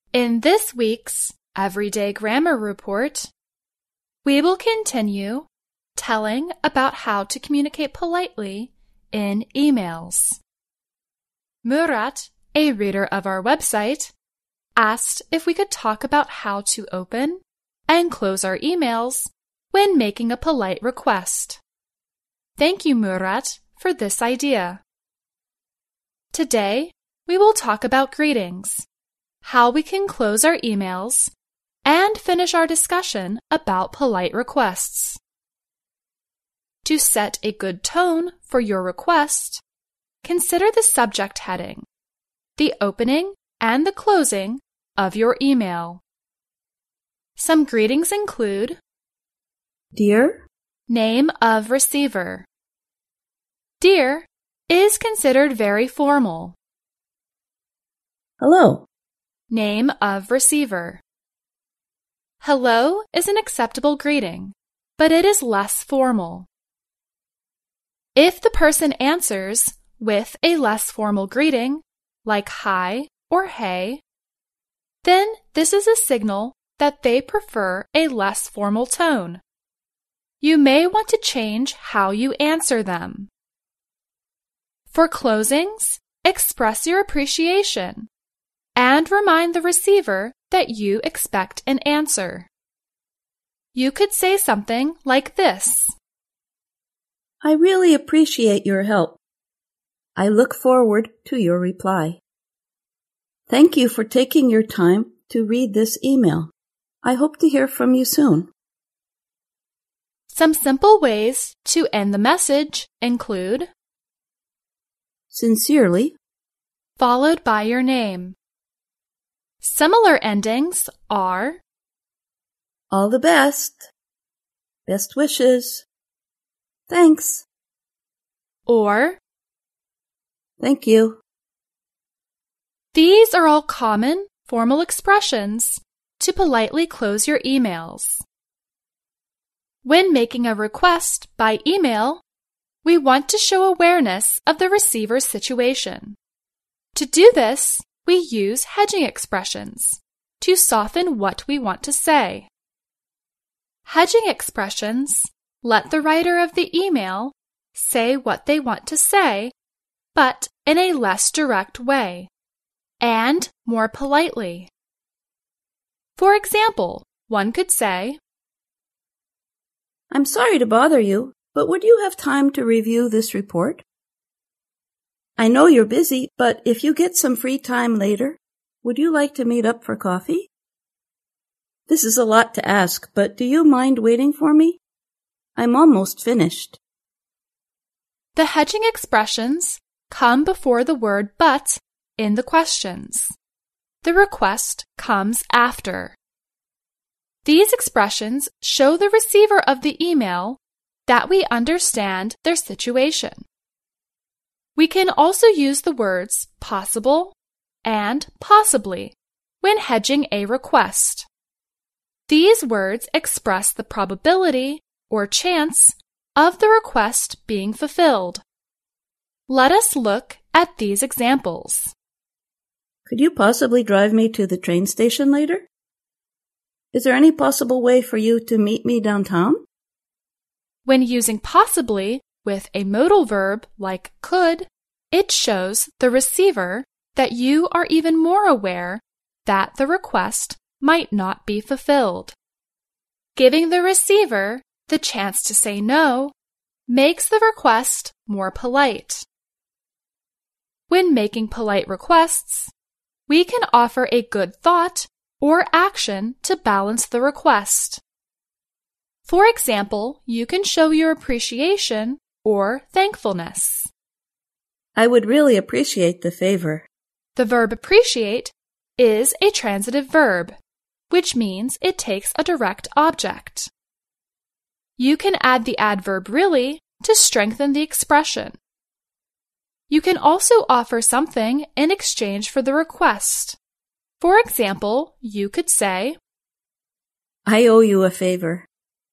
In this week's Everyday Grammar Report, we will continue telling about how to communicate politely in emails. Murat, a reader of our website, asked if we could talk about how to open and close our emails when making a polite request. Thank you, Murat, for this idea. Today, we will talk about greetings, how we can close our emails, and finish our discussion about polite requests. To set a good tone for your request, consider the subject heading, the opening and the closing of your email. Some greetings include Dear, name of receiver. Dear is considered very formal. hello, Name of receiver. Hello is an acceptable greeting, but it is less formal. If the person answers with a less formal greeting, like hi or hey, then this is a signal that they prefer a less formal tone. You may want to change how you answer them. For closings, express your appreciation and remind the receiver that you expect an answer. You could say something like this. I really appreciate your help. I look forward to your reply. Thank you for taking your time to read this email. I hope to hear from you soon. Some simple ways to end the message include Sincerely, followed by your name. Similar endings are all the best. Best wishes. Thanks. or Thank you. these are all common formal expressions to politely close your emails. When making a request by email, we want to show awareness of the receiver's situation. To do this, we use hedging expressions to soften what we want to say. Hedging expressions let the writer of the email say what they want to say, but in a less direct way and more politely. For example, one could say, I'm sorry to bother you, but would you have time to review this report? I know you're busy, but if you get some free time later, would you like to meet up for coffee? This is a lot to ask, but do you mind waiting for me? I'm almost finished. The hedging expressions come before the word but in the questions. The request comes after. These expressions show the receiver of the email that we understand their situation. We can also use the words possible and possibly when hedging a request. These words express the probability or chance of the request being fulfilled. Let us look at these examples. Could you possibly drive me to the train station later? Is there any possible way for you to meet me downtown? When using possibly with a modal verb like could, it shows the receiver that you are even more aware that the request might not be fulfilled. Giving the receiver the chance to say no makes the request more polite. When making polite requests, we can offer a good thought or action to balance the request. For example, you can show your appreciation or thankfulness. I would really appreciate the favor. The verb appreciate is a transitive verb, which means it takes a direct object. You can add the adverb really to strengthen the expression. You can also offer something in exchange for the request. For example, you could say, I owe you a favor.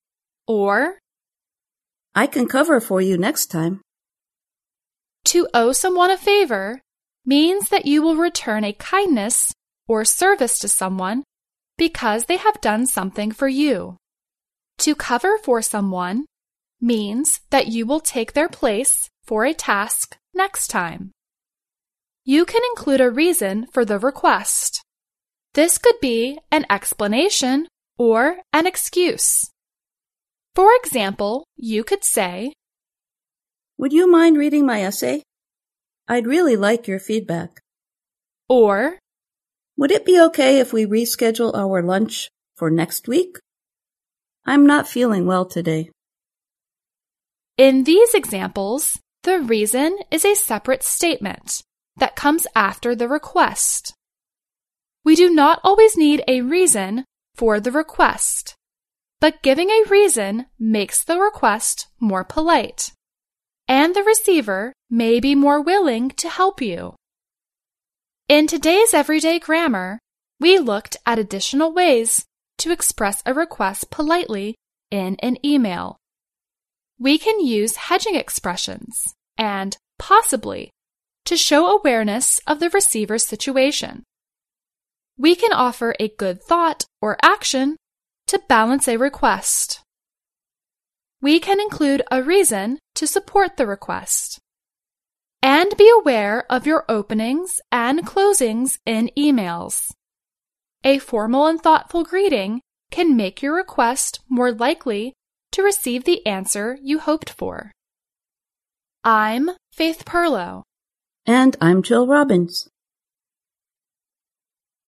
or I can cover for you next time. to owe someone a favor means that you will return a kindness or service to someone because they have done something for you. To cover for someone means that you will take their place for a task next time. You can include a reason for the request. This could be an explanation or an excuse. For example, you could say, "Would you mind reading my essay? I'd really like your feedback." Or, "Would it be okay if we reschedule our lunch for next week? I'm not feeling well today." In these examples, the reason is a separate statement that comes after the request. We do not always need a reason for the request, but giving a reason makes the request more polite, and the receiver may be more willing to help you. In today's everyday grammar, we looked at additional ways to express a request politely in an email. We can use hedging expressions and possibly to show awareness of the receiver's situation. We can offer a good thought or action to balance a request. We can include a reason to support the request. And be aware of your openings and closings in emails. A formal and thoughtful greeting can make your request more likely to receive the answer you hoped for. I'm Faith Perlow. And I'm Jill Robbins.